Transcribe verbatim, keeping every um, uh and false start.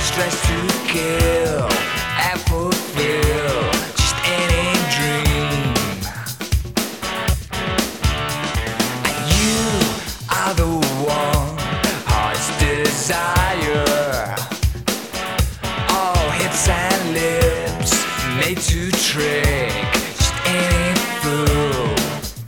stress to kill and fulfill just any dream. And you are the one, heart's desire. All hips and lips made to trade.